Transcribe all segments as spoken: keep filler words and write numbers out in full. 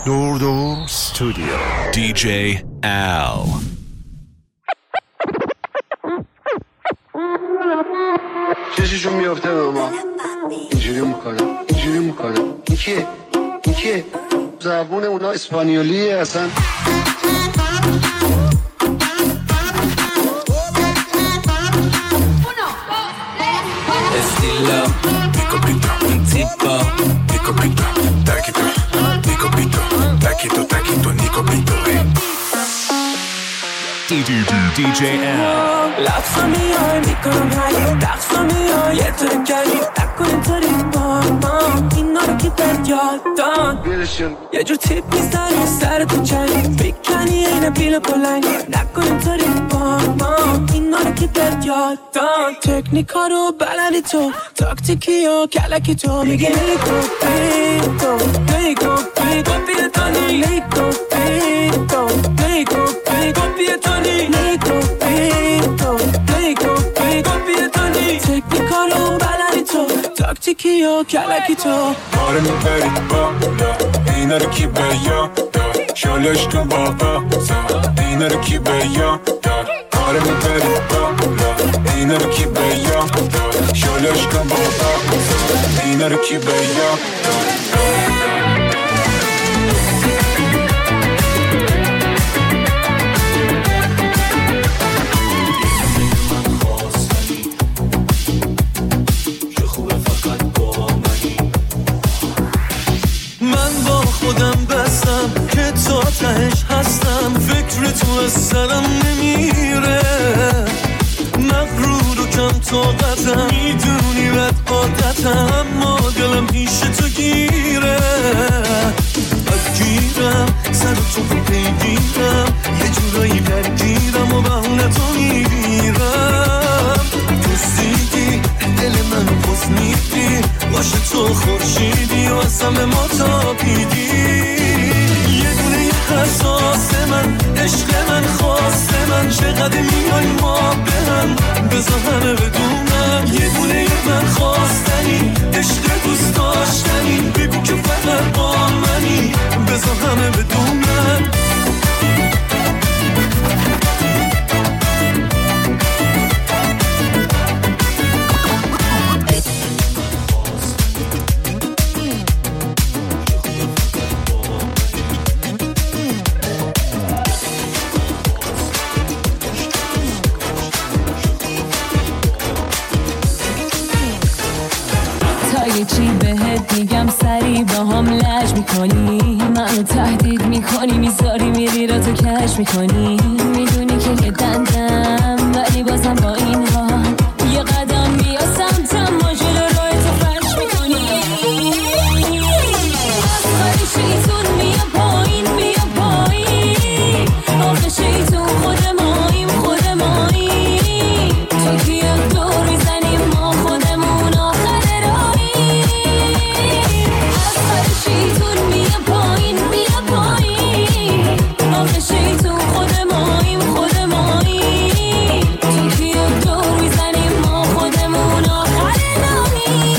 دور دور استودیو دی جی Al. چششون میافته به ما اینجوری میکنه اینجوری میکنه این کیه این کیه زبون اونا اسپانیولیه اصلا estilo, pico pito, tipo, pico pito, taquito, pico pito, taquito, taquito, nico pito, eh. دی جی Al. لفظا میای میکنم های دقصا میای یه طوری کردی تکن اینطوری با ما اینا رو که بد یاد دان یه جور تیپ میزنی سر تو چنگ بیکنی اینه بیل بلنگ نکن اینطوری با ما اینا رو که بد یاد دان تکنیکا رو بلدی تو تاکتیکی و کلکی تو میگه لیکو بیتو لیکو بیتو بیتانی لیکو بیتو لیکو بیتو بیتانی لیکو بیتو لیکو بیتو بیتانی تکنیکا رو بلدی تو تاکتیکی و کلکی تو آره میبری بالا اینا رو کی بیا داد شالش کن بابا اینا رو کی بیا داد آره میبری بالا اینا رو کی بیا داد شالش کن بابا اینا رو کی بیا داد خودم بستم که تا تهش هستم فکر تو از سرم نمیره مغرور و کم طاقتم میدونی بد عادتم اما دلم پیش تو گیره بد گیرم سر تو رو پیگیرم یه جورایی درگیرم و بهونه تو میگیرم دوستیدی دل منو پس میدی باشه تو خورشیدی و اصلا ما تابیدی یه دونه یه حساس من عشق من خواست من چقدر میای ما به هم بذار همه بدونم یه دونه یه من خواستنی عشق دوست داشتنی بگو که فقط با منی بذار همه بدونم چی بهت میگم سری با هم لج میکنی منو تهدید میکنی میذاری میری را تو کش میکنی میدونی که یه دندم ولی بازم با این ها یه قدم بیا سمتم ما جلو روی تو فرش میکنی از خواهی شیطون میا پایین میا پایین آخه شیطون خود ماییم خود ماییم تو که یک دور میزنیم ما خودمون آخر شیطون میا پایین میا پایین آخه شیطون خود ماییم خود ماییم تو که یک دور میزنیم ما خودمون آخر ناییم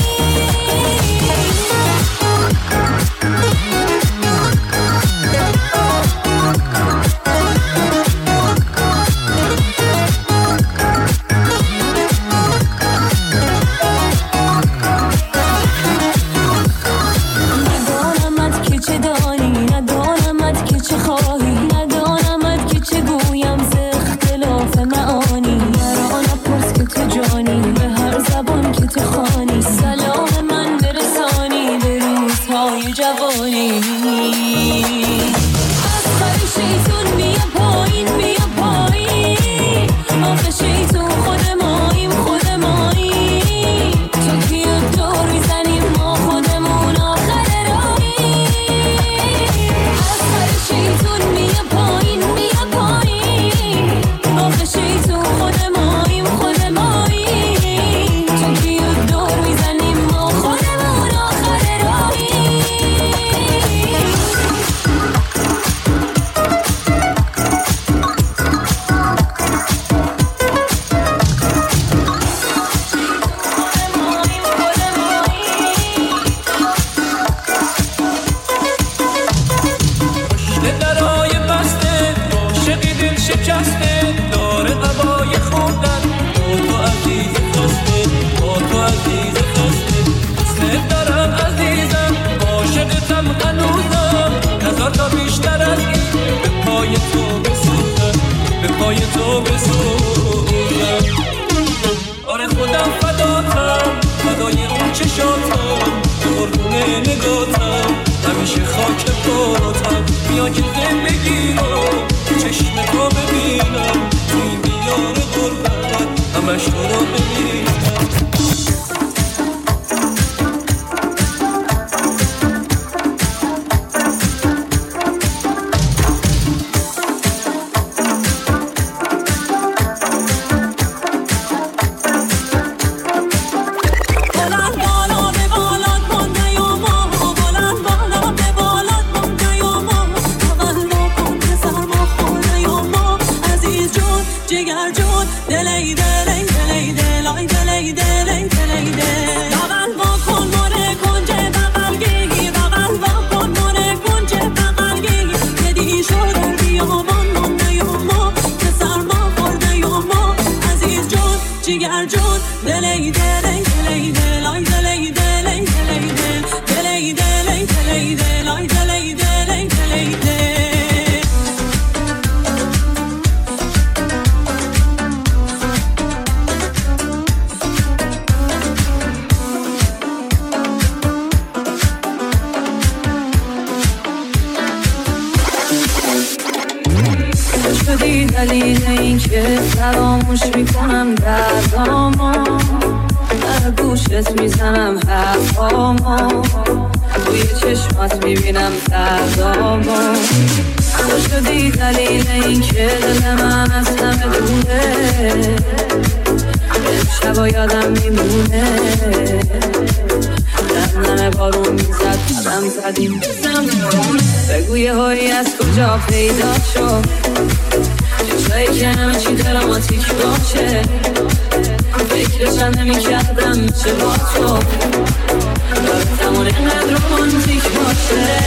بیا که زندگی رو چشم تو ببینم، توی میان غربت همش تو رو ببینم. دلیل این که فراموش میکنم دردامو، در گوشت میزنم حرفامو، توی چشمات میبینم دردامو. تو شدی دلیل این که دل من از همه دوره، امشبا یادم میمونه، در نمه بارون میزد قدم زدیم بگو یه هایی از کجا پیدا شد، چیزایی که همه چی دراماتیک باشه، فکرشم نمی کردم میشه با تو رابطمون اینقدر رومانتیک باشه.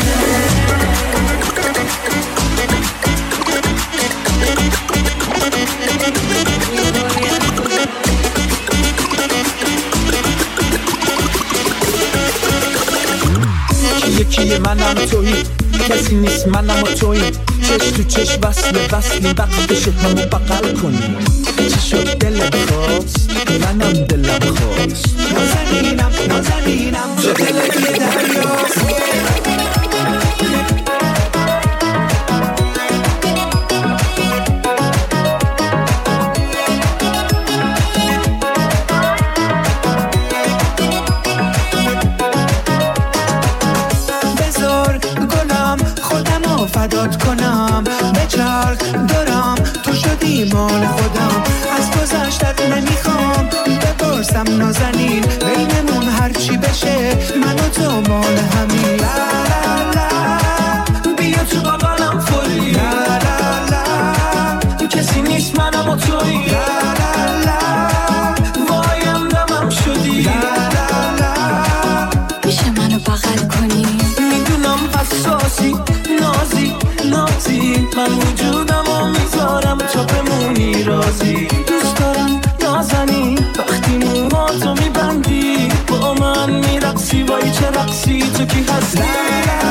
یکی منم تویی، کسی نیست منم و تویی، چش تو چش وصل وصلی وقتش همو بغل کنی. چی شد دلم خواست منم دلم خواست، نازنینم نازنینم تو دل یه دریاست. فدات کنم به چرخ دارم، تو شدی مال خودم، از گذشتت نمیخوام بپرسم نازنین، بینمون هرچی بشه من و تو مال همین. لا لا لا بیا تو بغلم فوری، لا لا لا کسی نیست منم و توی، لا لا لا وایم دمم شدی، لا لا لا میشه منو بغل کنی، میدونم حساسی نازی نازی، من وجودم و میذارم تا بمونی رازی. دوست دارم نازنی وقتی موهاتو میبندی با من میرقصی، وای چه رقصی تو کی هستی.